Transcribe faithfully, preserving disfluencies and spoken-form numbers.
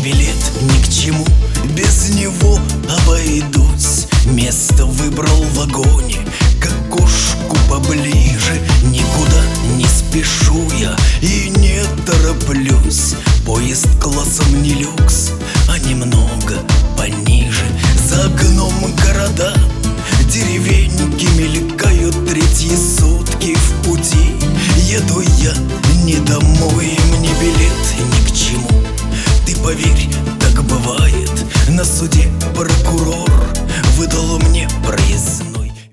билет ни к чему, без него обойдусь. Место выбрал в вагоне, к окошку поближе. Никуда не спешу я и не тороплюсь. Поезд классом не люкс, а немного пониже. За окном города, деревеньки мелькают, третьи сутки в пути. Еду я не домой, мне билет ни к чему. Ты поверь, так бывает, на суде прокурор